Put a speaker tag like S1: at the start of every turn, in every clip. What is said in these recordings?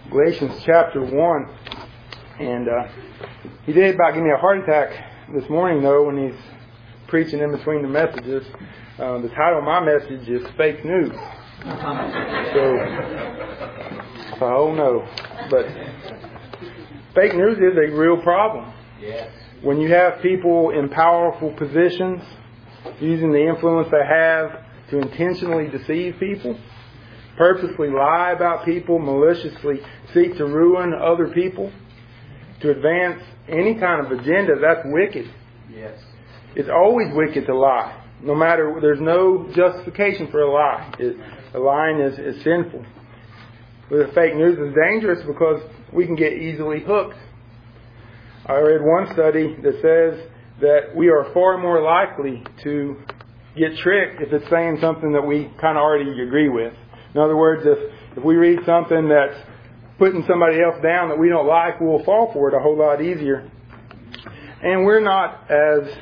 S1: Galatians chapter 1. And he did about give me a heart attack this morning, though, when he's preaching in between the messages. The title of my message is Fake News. So, oh no. But fake news is a real problem.
S2: Yes.
S1: When you have people in powerful positions using the influence they have to intentionally deceive people, purposely lie about people, maliciously seek to ruin other people, to advance any kind of agenda, that's wicked.
S2: Yes.
S1: It's always wicked to lie. No matter, there's no justification for a lie. Lying is sinful. But fake news is dangerous because we can get easily hooked. I read one study that says that we are far more likely to get tricked if it's saying something that we kind of already agree with. In other words, if we read something that's putting somebody else down that we don't like, we'll fall for it a whole lot easier. And we're not as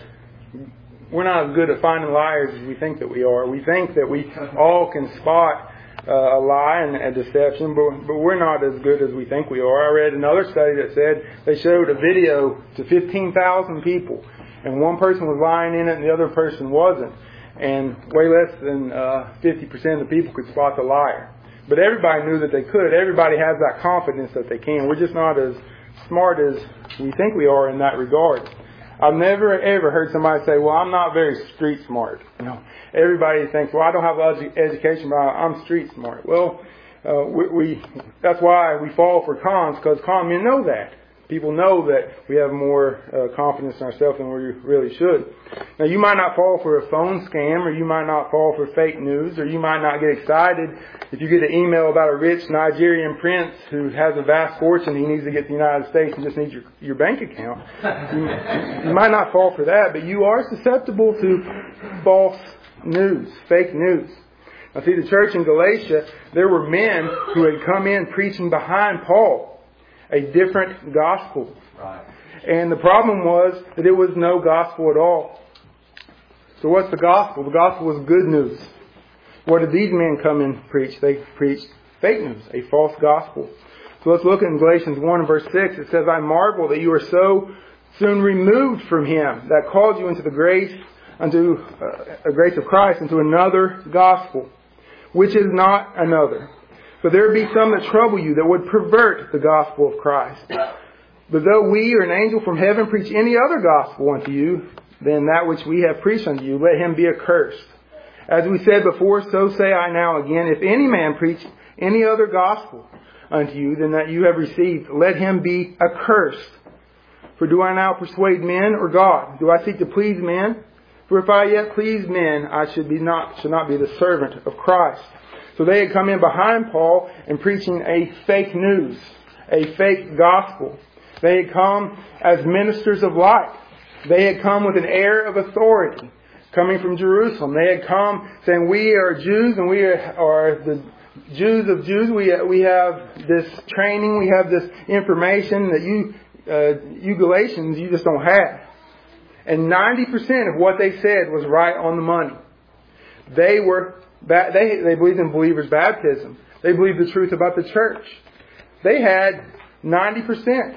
S1: good at finding liars as we think that we are. We think that we all can spot a lie and a deception, but we're not as good as we think we are. I read another study that said they showed a video to 15,000 people, and one person was lying in it and the other person wasn't. And way less than 50% of the people could spot the liar. But everybody knew that they could. Everybody has that confidence that they can. We're just not as smart as we think we are in that regard. I've never ever heard somebody say, well, I'm not very street smart. You know, everybody thinks, well, I don't have education, but I'm street smart. Well, that's why we fall for cons, because con men know that. People know that we have more confidence in ourselves than we really should. Now, you might not fall for a phone scam, or you might not fall for fake news, or you might not get excited if you get an email about a rich Nigerian prince who has a vast fortune. He needs to get to the United States and just needs your bank account. You might not fall for that, but you are susceptible to false news, fake news. Now, see, the church in Galatia, there were men who had come in preaching behind Paul a different gospel.
S2: Right.
S1: And the problem was that it was no gospel at all. So what's the gospel? The gospel was good news. What did these men come and preach? They preached fake news, a false gospel. So let's look in Galatians 1 verse 6. It says, I marvel that you are so soon removed from him that called you into the grace, unto a grace of Christ, into another gospel, which is not another. But there be some that trouble you, that would pervert the gospel of Christ. But though we or an angel from heaven preach any other gospel unto you than that which we have preached unto you, let him be accursed. As we said before, so say I now again, if any man preach any other gospel unto you than that you have received, let him be accursed. For do I now persuade men or God? Do I seek to please men? For if I yet please men, I should not be the servant of Christ. So they had come in behind Paul and preaching a fake news, a fake gospel. They had come as ministers of light. They had come with an air of authority coming from Jerusalem. They had come saying, we are Jews and we are the Jews of Jews. We have this training, we have this information that you Galatians, you just don't have. And 90% of what they said was right on the money. They believed in believers' baptism. They believed the truth about the church. They had 90%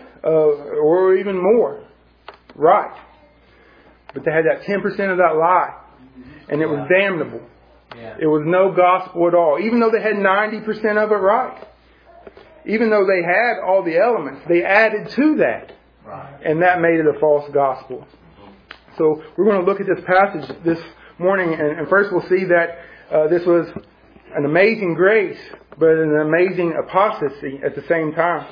S1: or even more right. But they had that 10% of that lie. And it was damnable.
S2: Yeah.
S1: It was no gospel at all. Even though they had 90% of it right. Even though they had all the elements, they added to that.
S2: Right.
S1: And that made it a false gospel. So we're going to look at this passage this morning. And first we'll see that this was an amazing grace, but an amazing apostasy at the same time.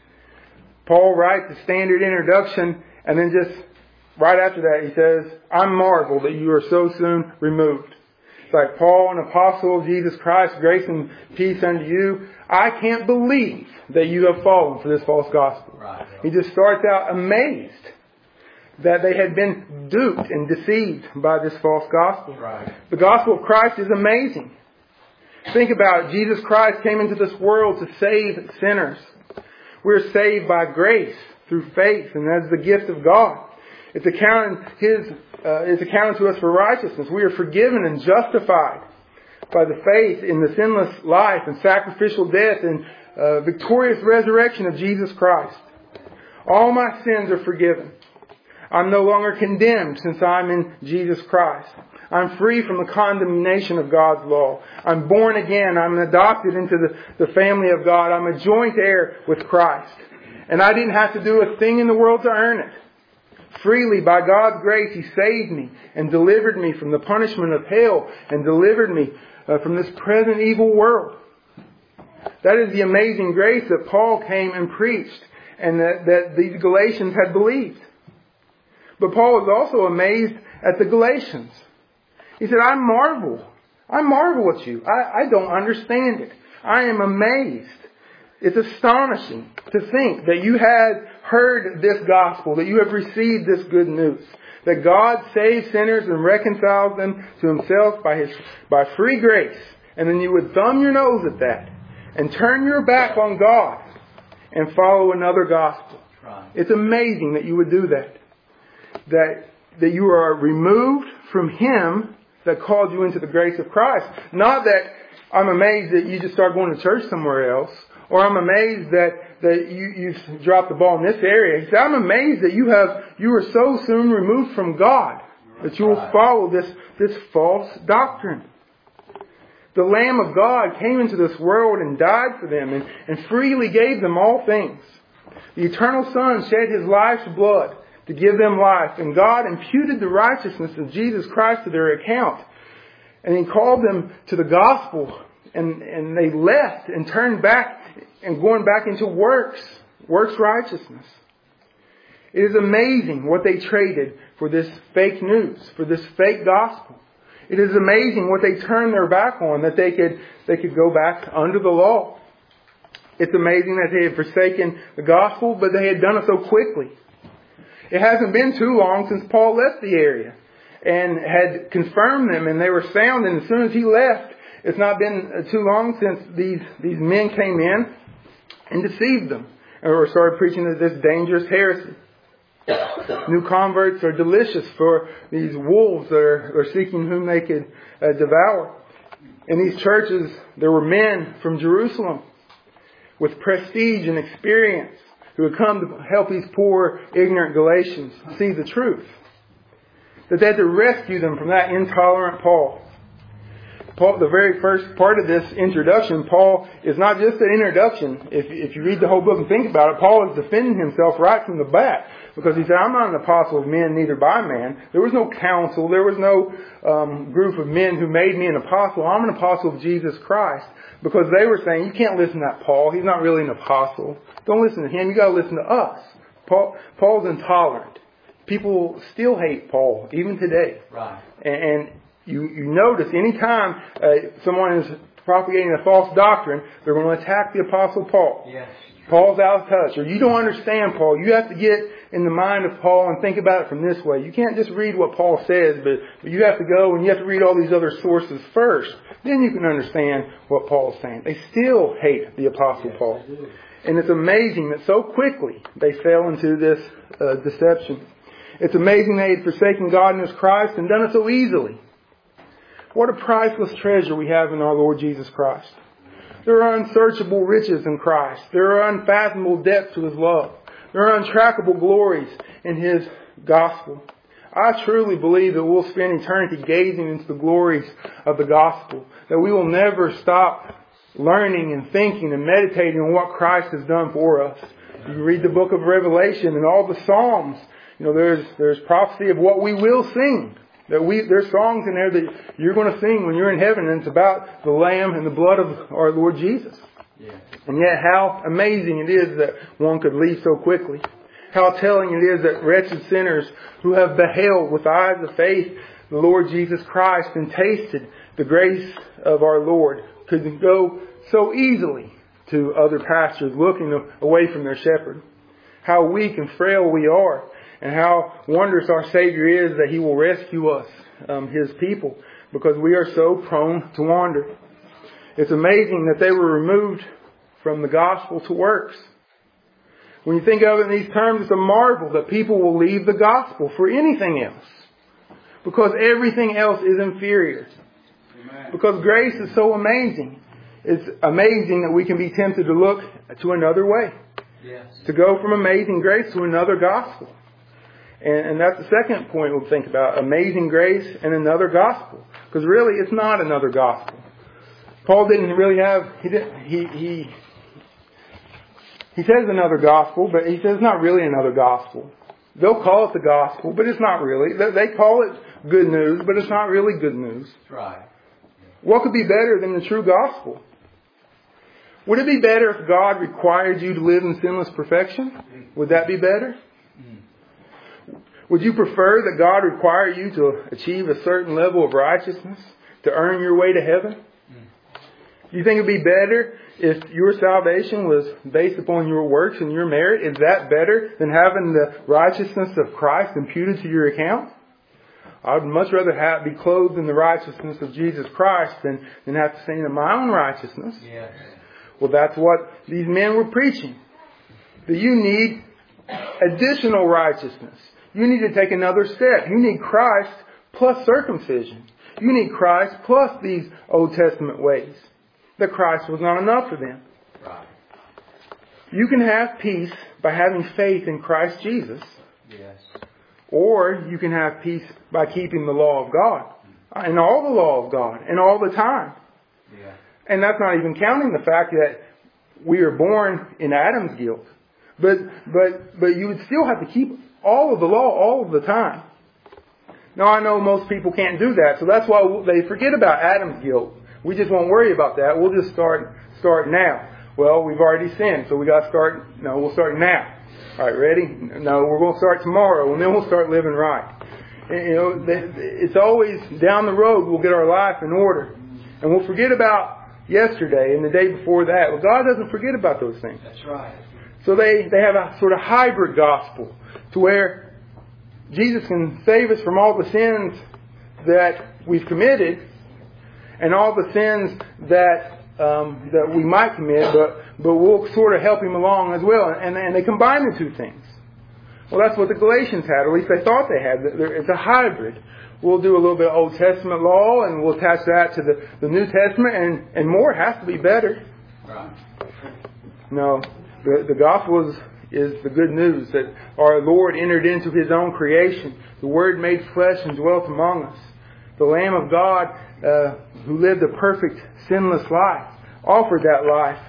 S1: Paul writes the standard introduction, and then just right after that he says, I marvel that you are so soon removed. It's like, Paul, an apostle of Jesus Christ, grace and peace unto you. I can't believe that you have fallen for this false gospel.
S2: Right.
S1: He just starts out amazed that they had been duped and deceived by this false gospel.
S2: Right.
S1: The gospel of Christ is amazing. Think about it. Jesus Christ came into this world to save sinners. We're saved by grace through faith, and that's the gift of God. It's accounted to us for righteousness. We are forgiven and justified by the faith in the sinless life and sacrificial death and victorious resurrection of Jesus Christ. All my sins are forgiven. I'm no longer condemned since I'm in Jesus Christ. I'm free from the condemnation of God's law. I'm born again. I'm adopted into the family of God. I'm a joint heir with Christ. And I didn't have to do a thing in the world to earn it. Freely, by God's grace, He saved me and delivered me from the punishment of hell and delivered me from this present evil world. That is the amazing grace that Paul came and preached and that these Galatians had believed. But Paul was also amazed at the Galatians. He said, I marvel at you. I don't understand it. I am amazed. It's astonishing to think that you had heard this gospel, that you have received this good news, that God saves sinners and reconciles them to Himself by free grace, and then you would thumb your nose at that and turn your back on God and follow another gospel. Right. It's amazing that you would do that. That you are removed from Him that called you into the grace of Christ. Not that I'm amazed that you just start going to church somewhere else, or I'm amazed that you've dropped the ball in this area. He said, I'm amazed that you are so soon removed from God that you will follow this false doctrine. The Lamb of God came into this world and died for them and freely gave them all things. The eternal Son shed His life's blood to give them life. And God imputed the righteousness of Jesus Christ to their account. And He called them to the gospel. And they left and turned back and going back into works righteousness. It is amazing what they traded for this fake news, for this fake gospel. It is amazing what they turned their back on, that they could go back under the law. It's amazing that they had forsaken the gospel, but they had done it so quickly. It hasn't been too long since Paul left the area and had confirmed them, and they were sound. And as soon as he left, it's not been too long since these men came in and deceived them, or started preaching this dangerous heresy. New converts are delicious for these wolves that are seeking whom they could devour. In these churches, there were men from Jerusalem with prestige and experience who had come to help these poor, ignorant Galatians see the truth. That they had to rescue them from that intolerant Paul. The very first part of this introduction, Paul, is not just an introduction. If you read the whole book and think about it, Paul is defending himself right from the bat. Because he said, I'm not an apostle of men, neither by man. There was no council. There was no group of men who made me an apostle. I'm an apostle of Jesus Christ. Because they were saying, you can't listen to that Paul. He's not really an apostle. Don't listen to him. You got to listen to us. Paul's intolerant. People still hate Paul, even today. Right. And you notice anytime someone is propagating a false doctrine, they're going to attack the Apostle Paul. Yes. Paul's out of touch. Or you don't understand Paul. You have to get in the mind of Paul and think about it from this way. You can't just read what Paul says, but you have to go and you have to read all these other sources first. Then you can understand what Paul's saying. They still hate the Apostle Paul. And it's amazing that so quickly they fell into this deception. It's amazing they had forsaken God and His Christ and done it so easily. What a priceless treasure we have in our Lord Jesus Christ. There are unsearchable riches in Christ. There are unfathomable depths to His love. There are untrackable glories in His gospel. I truly believe that we'll spend eternity gazing into the glories of the gospel. That we will never stop learning and thinking and meditating on what Christ has done for us. You read the book of Revelation and all the Psalms. You know, there's prophecy of what we will sing. There's songs in there that you're going to sing when you're in heaven, and it's about the Lamb and the blood of our Lord Jesus. Yeah. And yet how amazing it is that one could leave so quickly. How telling it is that wretched sinners who have beheld with eyes of faith the Lord Jesus Christ and tasted the grace of our Lord could go so easily to other pastures looking away from their shepherd. How weak and frail we are. And how wondrous our Savior is that He will rescue us, His people, because we are so prone to wander. It's amazing that they were removed from the gospel to works. When you think of it in these terms, it's a marvel that people will leave the gospel for anything else. Because everything else is inferior. Because grace is so amazing. It's amazing that we can be tempted to look to another way.
S2: Yes.
S1: To go from amazing grace to another gospel. And that's the second point we'll think about. Amazing grace and another gospel. Because really it's not another gospel. Paul didn't really have, he says another gospel, but he says it's not really another gospel. They'll call it the gospel, but it's not really. They call it good news, but it's not really good news.
S2: That's right.
S1: What could be better than the true gospel? Would it be better if God required you to live in sinless perfection? Would that be better? Would you prefer that God require you to achieve a certain level of righteousness to earn your way to heaven? Do you think it would be better if your salvation was based upon your works and your merit? Is that better than having the righteousness of Christ imputed to your account? I would much rather be clothed in the righteousness of Jesus Christ than have to stand in my own righteousness.
S2: Yes.
S1: Well, that's what these men were preaching. That you need additional righteousness. You need to take another step. You need Christ plus circumcision. You need Christ plus these Old Testament ways. That Christ was not enough for them.
S2: Right.
S1: You can have peace by having faith in Christ Jesus.
S2: Yes.
S1: Or you can have peace by keeping the law of God. And all the law of God. And all the time.
S2: Yeah.
S1: And that's not even counting the fact that we are born in Adam's guilt. But you would still have to keep all of the law all of the time. Now I know most people can't do that. So that's why they forget about Adam's guilt. We just won't worry about that. We'll just start now. Well, we've already sinned, so we got to start. No, we'll start now. All right, ready? No, we're going to start tomorrow, and then we'll start living right. And, it's always down the road we'll get our life in order, and we'll forget about yesterday and the day before that. Well, God doesn't forget about those things.
S2: That's right.
S1: So they have a sort of hybrid gospel to where Jesus can save us from all the sins that we've committed. And all the sins that we might commit, but we'll sort of help Him along as well. And they combine the two things. Well, that's what the Galatians had, or at least they thought they had. It's a hybrid. We'll do a little bit of Old Testament law, and we'll attach that to the New Testament, and more has to be better.
S2: Right.
S1: No, the gospel is the good news that our Lord entered into His own creation. The Word made flesh and dwelt among us. The Lamb of God who lived a perfect, sinless life, offered that life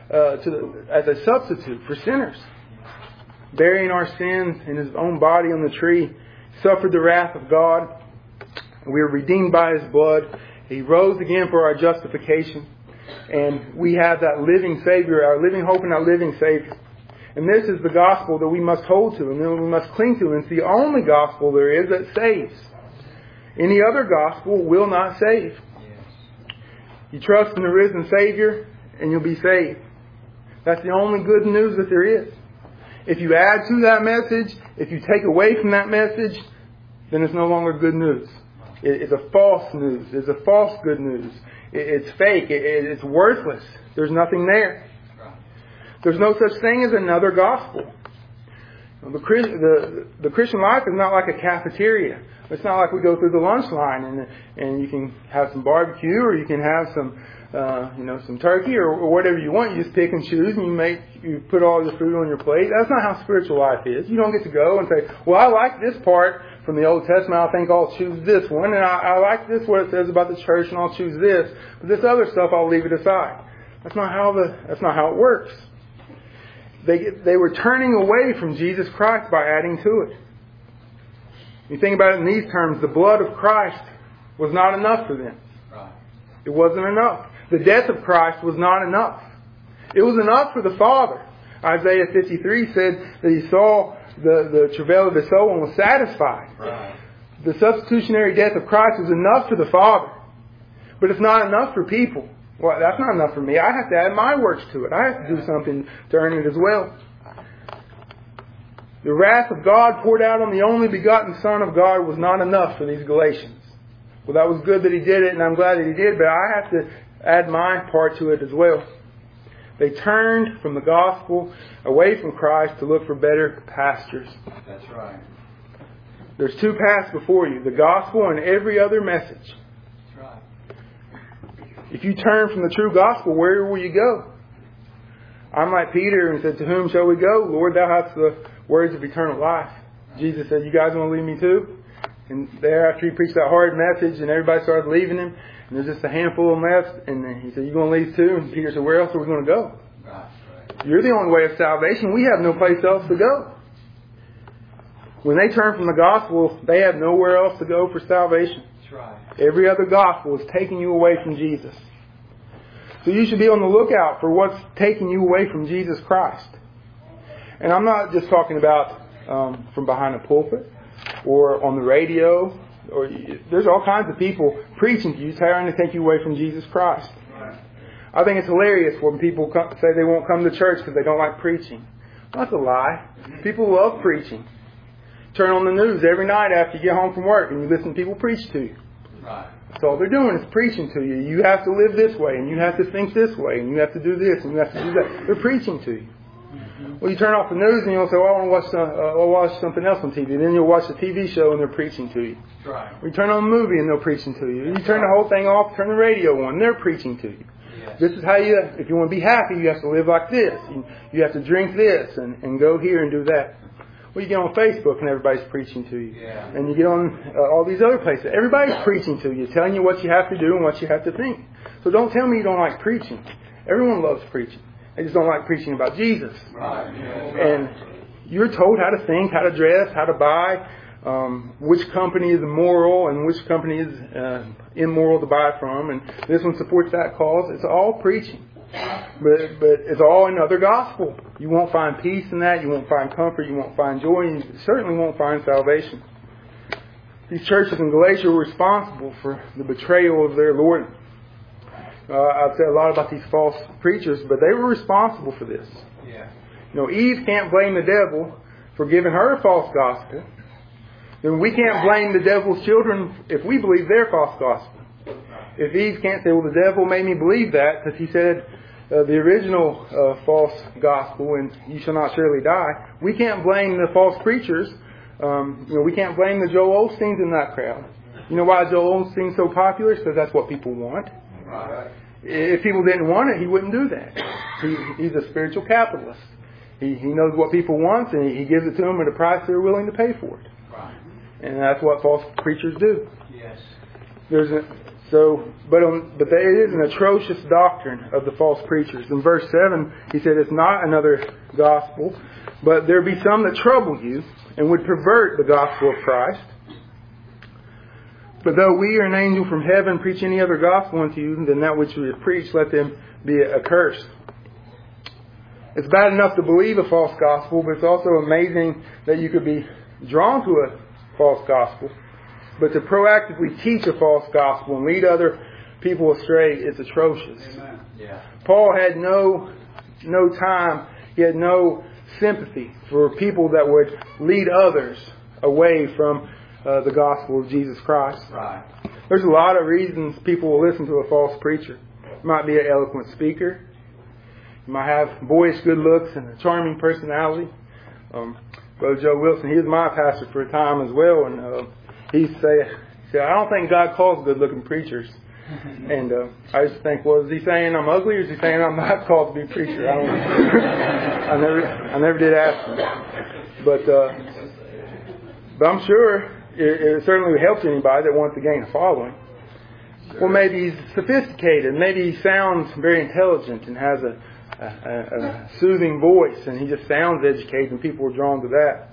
S1: as a substitute for sinners. Bearing our sins in His own body on the tree, suffered the wrath of God. We are redeemed by His blood. He rose again for our justification. And we have that living Savior, our living hope in our living Savior. And this is the gospel that we must hold to and then we must cling to. And it's the only gospel there is that saves. Any other gospel will not save.
S2: Yes.
S1: You trust in the risen Savior and you'll be saved. That's the only good news that there is. If you add to that message, if you take away from that message, then it's no longer good news. It's a false news. It's a false good news. It's fake. It's worthless. There's nothing there. There's no such thing as another gospel. The Christian life is not like a cafeteria. It's not like we go through the lunch line and you can have some barbecue or you can have some turkey or whatever you want. You just pick and choose and you put all your food on your plate. That's not how spiritual life is. You don't get to go and say, well, I like this part from the Old Testament. I think I'll choose this one. And I like this, what it says about the church, and I'll choose this. But this other stuff, I'll leave it aside. That's not how it works. They were turning away from Jesus Christ by adding to it. You think about it in these terms, the blood of Christ was not enough for them.
S2: Right.
S1: It wasn't enough. The death of Christ was not enough. It was enough for the Father. Isaiah 53 said that he saw the travail of his soul and was satisfied.
S2: Right.
S1: The substitutionary death of Christ was enough for the Father. But it's not enough for people. Well, that's not enough for me. I have to add my works to it. I have to do something to earn it as well. The wrath of God poured out on the only begotten Son of God was not enough for these Galatians. Well, that was good that He did it, and I'm glad that He did, but I have to add my part to it as well. They turned from the gospel away from Christ to look for better pastures.
S2: That's right.
S1: There's two paths before you, the gospel and every other message.
S2: That's right.
S1: If you turn from the true gospel, where will you go? I'm like Peter and said, to whom shall we go? Lord, thou hast the words of eternal life. Jesus said, you guys want to leave me too? And there, after he preached that hard message and everybody started leaving him, and there's just a handful of them left, and then he said, you going to leave too? And Peter said, where else are we going to go? Right. You're the only way of salvation. We have no place else to go. When they turn from the gospel, they have nowhere else to go for salvation.
S2: That's right.
S1: Every other gospel is taking you away from Jesus. So you should be on the lookout for what's taking you away from Jesus Christ. And I'm not just talking about from behind a pulpit or on the radio. Or there's all kinds of people preaching to you, trying to take you away from Jesus Christ. Right. I think it's hilarious when people say they won't come to church because they don't like preaching. Well, that's a lie. People love preaching. Turn on the news every night after you get home from work and you listen to people preach to you. Right. That's all they're doing is preaching to you. You have to live this way, and you have to think this way, and you have to do this, and you have to do that. They're preaching to you. Well, you turn off the news and you'll say, well, I want to watch something else on TV. Then you'll watch the TV show and they're preaching to you. Right. You turn on a movie and they're preaching to you. You turn the whole thing off, turn the radio on, they're preaching to you. Yes. This is how if you want to be happy, you have to live like this. You have to drink this and go here and do that. Well, you get on Facebook and everybody's preaching to you. Yeah. And you get on all these other places. Everybody's preaching to you, telling you what you have to do and what you have to think. So don't tell me you don't like preaching. Everyone loves preaching. They just don't like preaching about Jesus. Right. And you're told how to think, how to dress, how to buy, which company is moral and which company is immoral to buy from. And this one supports that cause. It's all preaching. But it's all another gospel. You won't find peace in that. You won't find comfort. You won't find joy. And you certainly won't find salvation. These churches in Galatia were responsible for the betrayal of their Lord. I've said a lot about these false preachers, but they were responsible for this. Yeah. Eve can't blame the devil for giving her a false gospel. Then we can't blame the devil's children if we believe their false gospel. If Eve can't say, well, the devil made me believe that because he said the original false gospel, and you shall not surely die, we can't blame the false preachers. We can't blame the Joel Osteens in that crowd. You know why Joel Osteen's so popular? It's because that's what people want. Right. If people didn't want it, he wouldn't do that. He's a spiritual capitalist. He knows what people want, and he gives it to them at a price they're willing to pay for it. Right. And that's what false preachers do. Yes. But there is an atrocious doctrine of the false preachers. In verse 7, he said, it's not another gospel, but there be some that trouble you and would pervert the gospel of Christ. But though we or an angel from heaven preach any other gospel unto you than that which we have preached, let them be accursed. It's bad enough to believe a false gospel, but it's also amazing that you could be drawn to a false gospel. But to proactively teach a false gospel and lead other people astray is atrocious. Amen. Yeah. Paul had no time, he had no sympathy for people that would lead others away from the gospel of Jesus Christ. Right. There's a lot of reasons people will listen to a false preacher. You might be an eloquent speaker. You might have boyish good looks and a charming personality. Brother Joe Wilson, he was my pastor for a time as well, and he said, I don't think God calls good-looking preachers. And I used to think, well, is he saying I'm ugly, or is he saying I'm not called to be a preacher? I don't know. I never did ask him. But I'm sure it certainly helps anybody that wants to gain a following. Sure. Well, maybe he's sophisticated. Maybe he sounds very intelligent and has a soothing voice, and he just sounds educated, and people are drawn to that.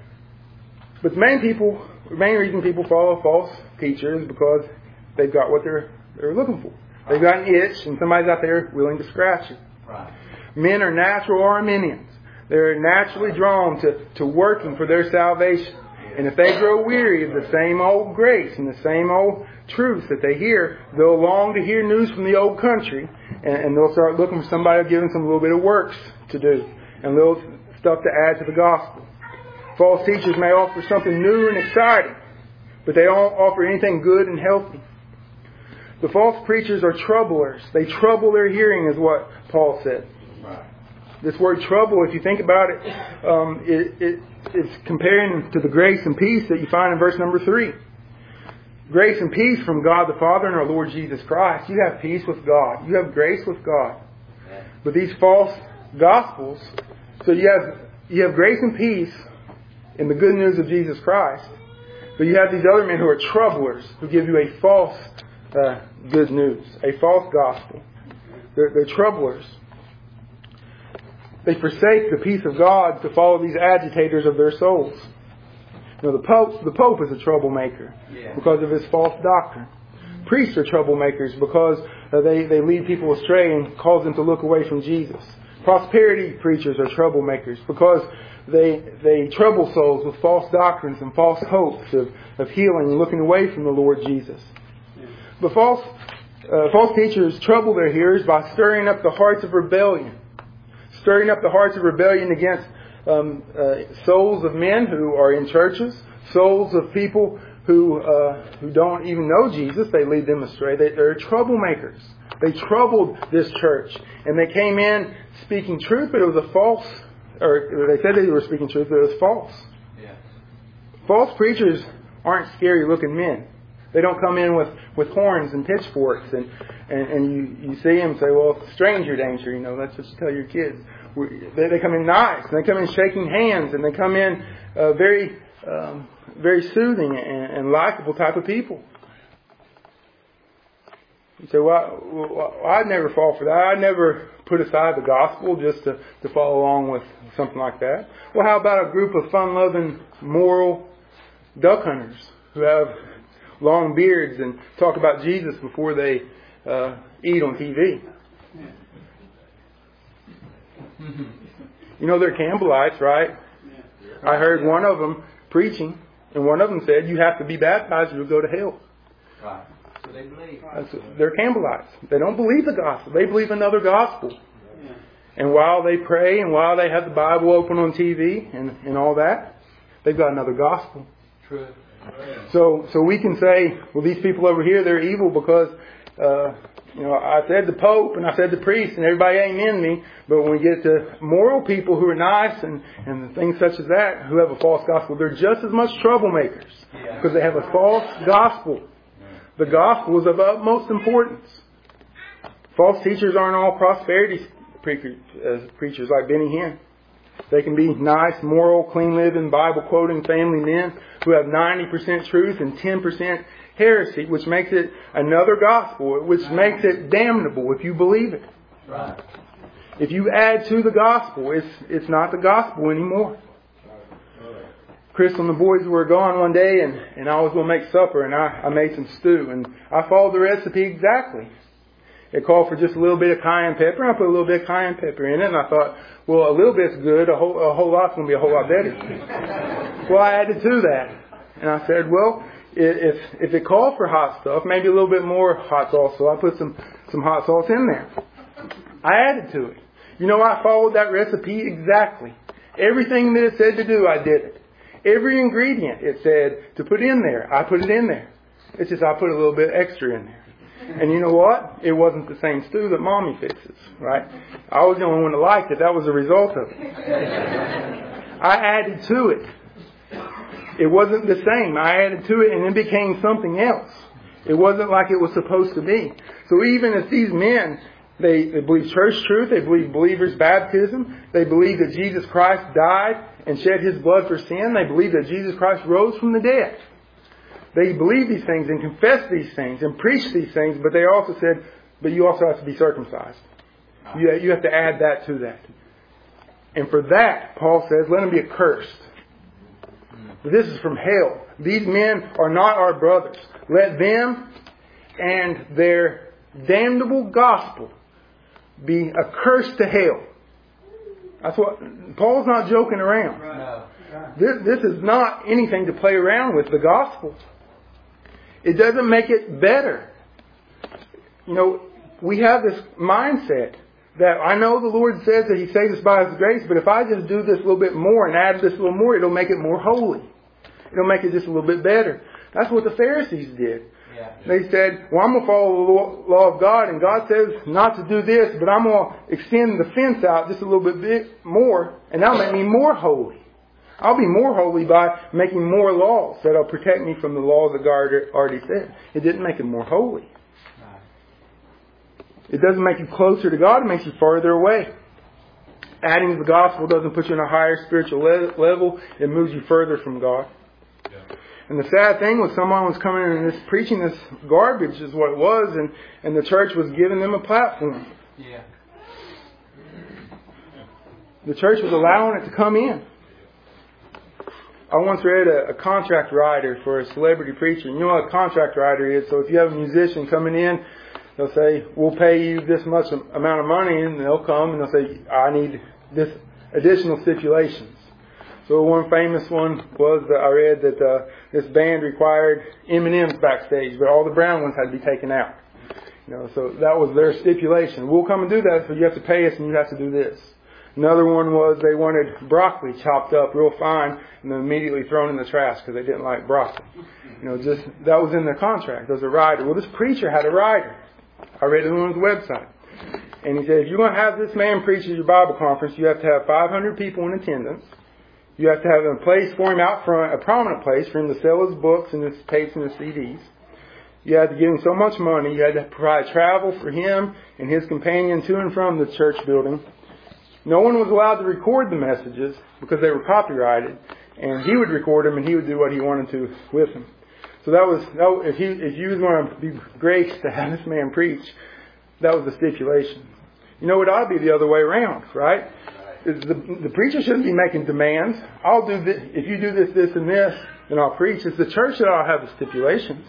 S1: But the main reason people follow false teachers is because they've got what they're looking for. They've got an itch, and somebody's out there willing to scratch it. Right. Men are natural Arminians. They're naturally drawn to working for their salvation. And if they grow weary of the same old grace and the same old truths that they hear, they'll long to hear news from the old country, and they'll start looking for somebody to give them some little bit of works to do and little stuff to add to the gospel. False teachers may offer something new and exciting, but they don't offer anything good and healthy. The false preachers are troublers. They trouble their hearing, is what Paul said. Right. This word trouble, if you think about it, it's comparing to the grace and peace that you find in verse number 3. grace and peace from God the Father and our Lord Jesus Christ. You have peace with God. You have grace with God. But these false gospels, so you have grace and peace in the good news of Jesus Christ. But you have these other men who are troublers, who give you a false good news, a false gospel. They're troublers. They forsake the peace of God to follow these agitators of their souls. You know, the Pope is a troublemaker because of his false doctrine. Priests are troublemakers because they lead people astray and cause them to look away from Jesus. Prosperity preachers are troublemakers because they trouble souls with false doctrines and false hopes of healing and looking away from the Lord Jesus. But false teachers trouble their hearers by stirring up the hearts of rebellion. Stirring up the hearts of rebellion against souls of men who are in churches, souls of people who don't even know Jesus. They lead them astray. They're troublemakers. They troubled this church. And they came in speaking truth, but it was a false, or they said they were speaking truth, but it was false. Yeah. False preachers aren't scary looking men. They don't come in with horns and pitchforks and you see them and say, well, stranger danger, you know, that's what you tell your kids. They come in nice, and they come in shaking hands, and they come in very soothing and likable type of people. You say, well, I'd never fall for that. I'd never put aside the gospel just to follow along with something like that. Well, how about a group of fun-loving, moral duck hunters who have long beards and talk about Jesus before they eat on TV? You know, they're Campbellites, right? I heard one of them preaching, and one of them said, you have to be baptized or you'll go to hell.
S2: Right. So they believe.
S1: They're Campbellites. They don't believe the gospel. They believe another gospel. Yeah. And while they pray and while they have the Bible open on TV and all that, they've got another gospel.
S2: True.
S1: So we can say, well, these people over here, they're evil because, I said the Pope and I said the priest and everybody amen me. But when we get to moral people who are nice and things such as that, who have a false gospel, they're just as much troublemakers because they have a false gospel. The gospel is of utmost importance. False teachers aren't all prosperity preachers like Benny Hinn. They can be nice, moral, clean-living, Bible-quoting family men who have 90% truth and 10% heresy, which makes it another gospel, which makes it damnable if you believe it.
S2: Right.
S1: If you add to the gospel, it's not the gospel anymore. Chris and the boys were gone one day, and I was going to make supper, and I made some stew, and I followed the recipe exactly. It called for just a little bit of cayenne pepper, and I put a little bit of cayenne pepper in it, and I thought, well, a little bit's good, a whole lot's going to be a whole lot better. Well, I added to that, and I said, well, if it called for hot stuff, maybe a little bit more hot sauce, so I put some hot sauce in there. I added to it. You know, I followed that recipe exactly. Everything that it said to do, I did it. Every ingredient it said to put in there, I put it in there. It's just I put a little bit extra in there. And you know what? It wasn't the same stew that Mommy fixes, right? I was the only one that liked it. That was the result of it. I added to it. It wasn't the same. I added to it and it became something else. It wasn't like it was supposed to be. So even as these men, they believe church truth, they believe believers' baptism, they believe that Jesus Christ died and shed His blood for sin, they believe that Jesus Christ rose from the dead. They believe these things and confess these things and preach these things, but they also said, but you also have to be circumcised. You have to add that to that. And for that, Paul says, let them be accursed. This is from hell. These men are not our brothers. Let them and their damnable gospel be accursed to hell. That's what Paul's not joking around.
S2: No.
S1: This is not anything to play around with, the gospel. It doesn't make it better. You know, we have this mindset that I know the Lord says that He saves us by His grace, but if I just do this a little bit more and add this a little more, it'll make it more holy. It'll make it just a little bit better. That's what the Pharisees did. Yeah. They said, well, I'm going to follow the law of God, and God says not to do this, but I'm going to extend the fence out just a little bit more, and that'll make me more holy. I'll be more holy by making more laws that'll protect me from the laws that God already said. It didn't make it more holy. It doesn't make you closer to God. It makes you farther away. Adding to the gospel doesn't put you on a higher spiritual level. It moves you further from God. Yeah. And the sad thing was someone was coming in and preaching this garbage is what it was, and the church was giving them a platform.
S2: Yeah.
S1: The church was allowing it to come in. I once read a contract writer for a celebrity preacher. And you know what a contract writer is? So if you have a musician coming in, they'll say, we'll pay you this much amount of money, and they'll come and they'll say, I need this additional stipulations. So one famous one was that I read that this band required M&Ms backstage, but all the brown ones had to be taken out. So that was their stipulation. We'll come and do that, so you have to pay us and you have to do this. Another one was they wanted broccoli chopped up real fine and then immediately thrown in the trash because they didn't like broccoli. That was in their contract. There was a rider. Well, this preacher had a rider. I read it on his website. And he said, if you're going to have this man preach at your Bible conference, you have to have 500 people in attendance. You have to have a place for him out front, a prominent place for him to sell his books and his tapes and his CDs. You had to give him so much money. You had to provide travel for him and his companion to and from the church building. No one was allowed to record the messages because they were copyrighted. And he would record them and he would do what he wanted to with them. So if you was going to be graced to have this man preach, that was the stipulation. It ought to be the other way around, right? The preacher shouldn't be making demands. I'll do this. If you do this, this, and this, then I'll preach. It's the church that ought to have the stipulations.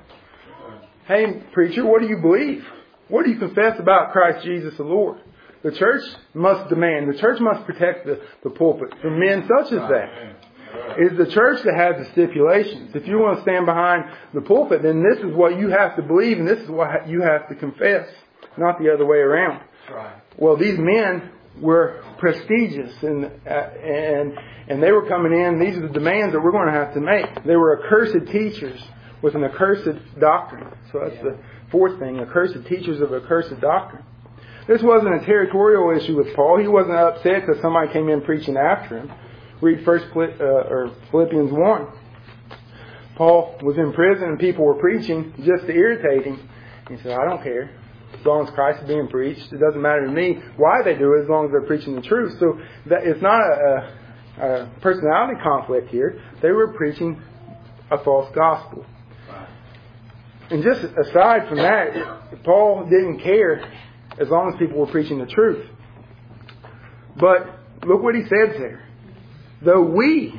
S1: Hey, preacher, what do you believe? What do you confess about Christ Jesus the Lord? The church must demand. The church must protect the pulpit from men such as that. It is the church that has the stipulations. If you want to stand behind the pulpit, then this is what you have to believe and this is what you have to confess, not the other way around. Right. Well, these men were prestigious and they were coming in. These are the demands that we're going to have to make. They were accursed teachers with an accursed doctrine. So that's the fourth thing, accursed teachers of accursed doctrine. This wasn't a territorial issue with Paul. He wasn't upset because somebody came in preaching after him. Read Philippians 1. Paul was in prison and people were preaching just to irritate him. He said, I don't care. As long as Christ is being preached, it doesn't matter to me why they do it as long as they're preaching the truth. So that it's not a personality conflict here. They were preaching a false gospel. And just aside from that, Paul didn't care as long as people were preaching the truth. But look what he says there. Though we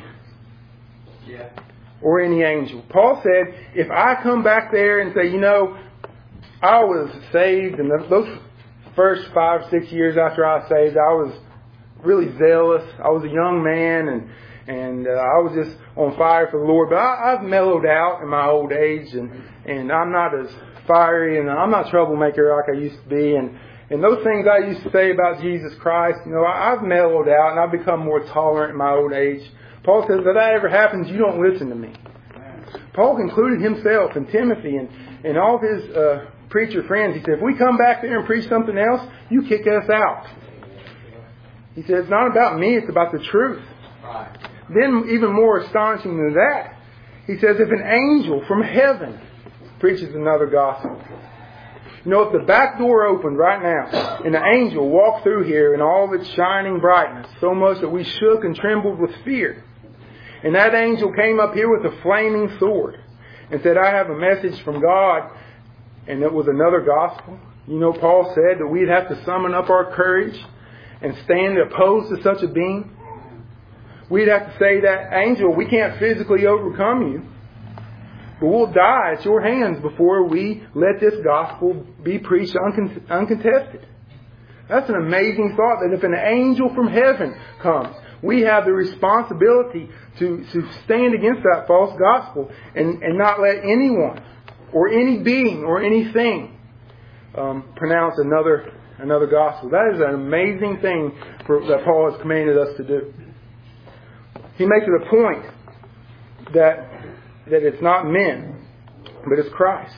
S1: or any angel. Paul said, if I come back there and say, I was saved, and those first 5-6 years after I was saved, I was really zealous. I was a young man, and I was just on fire for the Lord. But I've mellowed out in my old age, and I'm not as fiery, and I'm not a troublemaker like I used to be. And those things I used to say about Jesus Christ, I've mellowed out, and I've become more tolerant in my old age. Paul says, if that ever happens, you don't listen to me. Paul concluded himself and Timothy and all of his preacher friends. He said, if we come back there and preach something else, you kick us out. He said, it's not about me, it's about the truth. Right. Then, even more astonishing than that, he says, if an angel from heaven preaches another gospel. If the back door opened right now and an angel walked through here in all of its shining brightness, so much that we shook and trembled with fear, and that angel came up here with a flaming sword and said, I have a message from God, and it was another gospel. Paul said that we'd have to summon up our courage and stand opposed to such a being. We'd have to say, that angel, we can't physically overcome you, but we'll die at your hands before we let this gospel be preached uncontested. That's an amazing thought, that if an angel from heaven comes, we have the responsibility to stand against that false gospel and not let anyone or any being or anything pronounce another gospel. That is an amazing thing that Paul has commanded us to do. He makes it a point that it's not men, but it's Christ.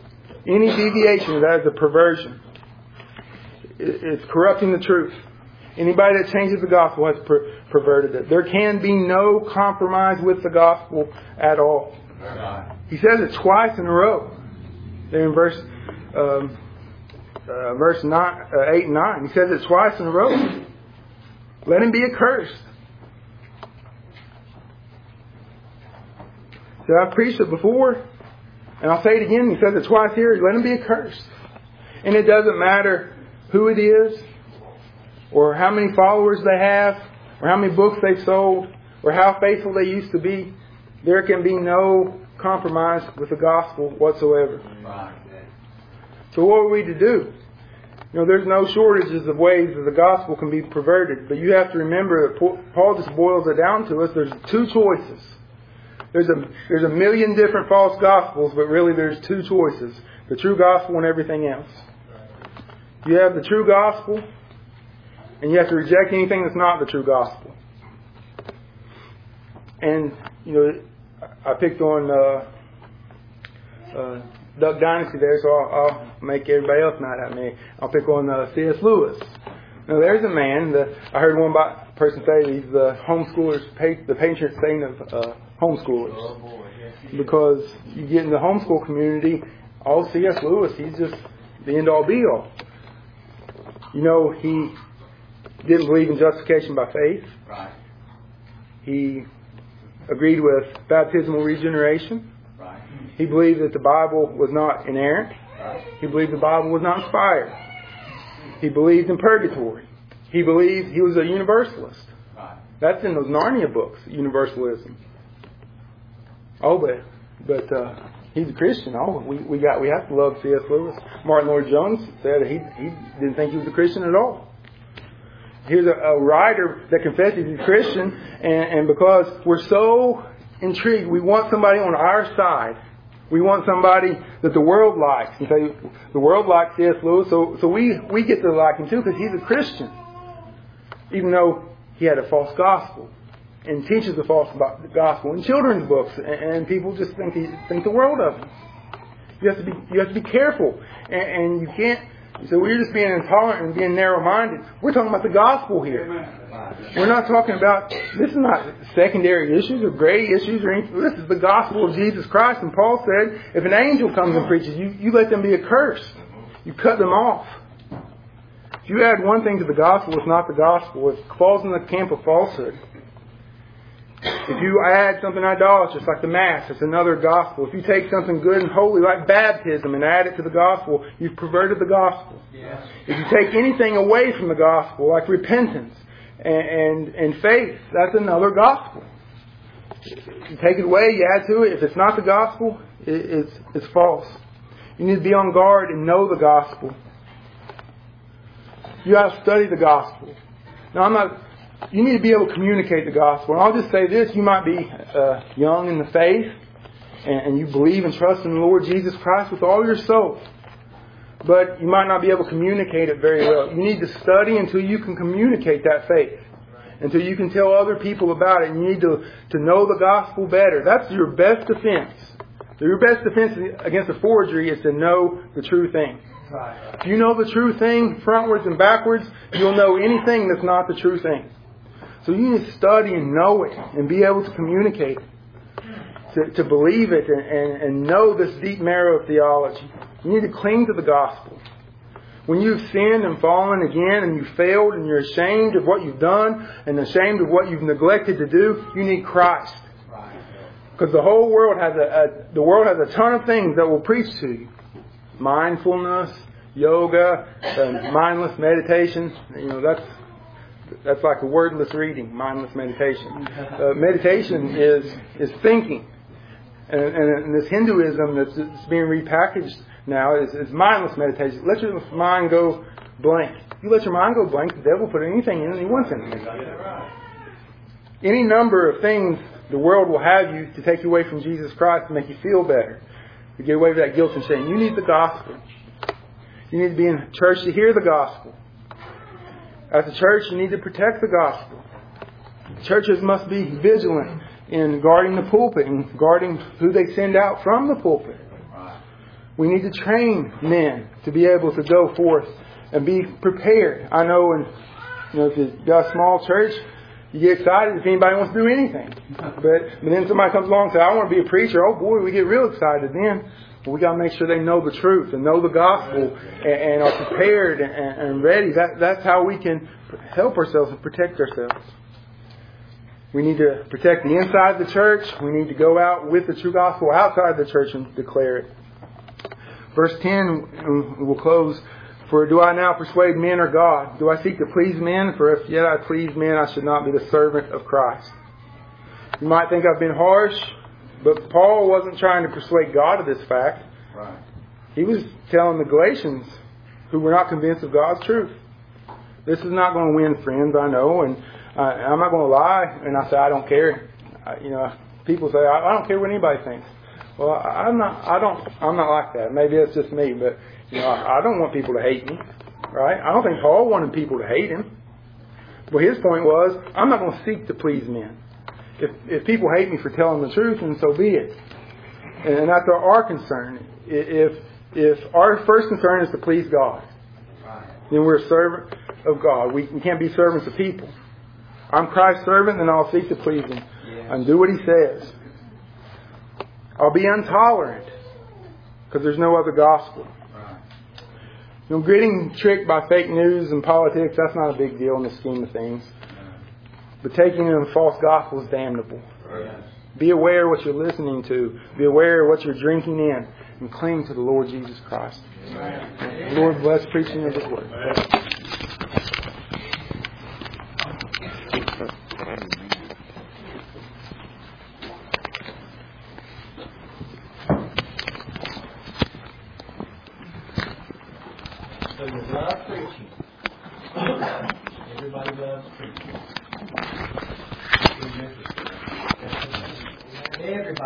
S1: Any deviation of that is a perversion. It's corrupting the truth. Anybody that changes the gospel has perverted it. There can be no compromise with the gospel at all. He says it twice in a row. There in verse 8 and 9. He says it twice in a row. Let him be accursed. So I've preached it before, and I'll say it again. He says it twice here. Let him be accursed. And it doesn't matter who it is, or how many followers they have, or how many books they've sold, or how faithful they used to be. There can be no compromise with the gospel whatsoever. So what are we to do? There's no shortages of ways that the gospel can be perverted. But you have to remember that Paul just boils it down to us. There's two choices. There's a million different false gospels, but really there's two choices. The true gospel and everything else. You have the true gospel, and you have to reject anything that's not the true gospel. And, I picked on Duck Dynasty there, so I'll make everybody else mad at me. I'll pick on C.S. Lewis. Now, there's a man that I heard one person say that he's the homeschoolers, the patron saint of homeschoolers. Because you get in the homeschool community, all C.S. Lewis, he's just the end-all be-all. He didn't believe in justification by faith.
S2: Right.
S1: He agreed with baptismal regeneration.
S2: Right.
S1: He believed that the Bible was not inerrant.
S2: Right.
S1: He believed the Bible was not inspired. He believed in purgatory. He believed he was a universalist.
S2: Right.
S1: That's in those Narnia books, universalism. Oh, but he's a Christian. Oh, we have to love C.S. Lewis. Martin Lloyd-Jones said he didn't think he was a Christian at all. Here's a writer that confesses he's a Christian, and because we're so intrigued, we want somebody on our side. We want somebody that the world likes. And say, the world likes C.S. Lewis, so we get to like him too because he's a Christian. Even though he had a false gospel and teaches the false gospel in children's books, and people just think the world of him. You have to be careful, and you can't. So we're just being intolerant and being narrow-minded. We're talking about the gospel here. We're not talking about, this is not secondary issues or gray issues or anything. This is the gospel of Jesus Christ. And Paul said, if an angel comes and preaches, you let them be accursed. You cut them off. If you add one thing to the gospel, it's not the gospel. It falls in the camp of falsehood. If you add something idolatrous like the Mass, it's another gospel. If you take something good and holy like baptism and add it to the gospel, you've perverted the gospel. Yeah. If you take anything away from the gospel like repentance and faith, that's another gospel. You take it away, you add to it. If it's not the gospel, it's false. You need to be on guard and know the gospel. You have to study the gospel. Now, you need to be able to communicate the gospel. And I'll just say this. You might be young in the faith and you believe and trust in the Lord Jesus Christ with all your soul. But you might not be able to communicate it very well. You need to study until you can communicate that faith. Until you can tell other people about it. And you need to know the gospel better. That's your best defense. Your best defense against a forgery is to know the true thing. If you know the true thing frontwards and backwards, you'll know anything that's not the true thing. So you need to study and know it and be able to communicate it, to believe it and know this deep marrow of theology. You need to cling to the gospel. When you've sinned and fallen again and you've failed and you're ashamed of what you've done and ashamed of what you've neglected to do, you need Christ. Because the whole world has a ton of things that will preach to you. Mindfulness, yoga, mindless meditation. That's like a wordless reading, mindless meditation. Meditation is thinking. And this Hinduism that's being repackaged now is mindless meditation. Let your mind go blank. You let your mind go blank, the devil will put anything in it he wants in it. Any number of things the world will have you to take you away from Jesus Christ to make you feel better. To get away with that guilt and shame. You need the gospel. You need to be in church to hear the gospel. As a church, you need to protect the gospel. Churches must be vigilant in guarding the pulpit and guarding who they send out from the pulpit. We need to train men to be able to go forth and be prepared. I know in if you've got a small church, you get excited if anybody wants to do anything. But then somebody comes along and says, I want to be a preacher. Oh boy, we get real excited then. But we got to make sure they know the truth and know the gospel and are prepared and ready. That's how we can help ourselves and protect ourselves. We need to protect the inside of the church. We need to go out with the true gospel outside the church and declare it. Verse 10, we'll close. For do I now persuade men or God? Do I seek to please men? For if yet I please men, I should not be the servant of Christ. You might think I've been harsh, but Paul wasn't trying to persuade God of this fact.
S2: Right.
S1: He was telling the Galatians who were not convinced of God's truth. This is not going to win friends, I know, and I'm not going to lie. And I say I don't care. People say I don't care what anybody thinks. Well, I'm not like that. Maybe that's just me, but I don't want people to hate me, right? I don't think Paul wanted people to hate him. Well, his point was, I'm not going to seek to please men. If people hate me for telling the truth, then so be it. And that's our concern. If our first concern is to please God, then we're a servant of God. We can't be servants of people. I'm Christ's servant, and I'll seek to please Him and do what He says. I'll be intolerant because there's no other gospel. Getting tricked by fake news and politics, that's not a big deal in the scheme of things. But taking in a false gospel is damnable. Be aware of what you're listening to. Be aware of what you're drinking in. And cling to the Lord Jesus Christ. Lord, bless preaching of His Word.
S2: So you love preaching. Everybody loves preaching. Everybody.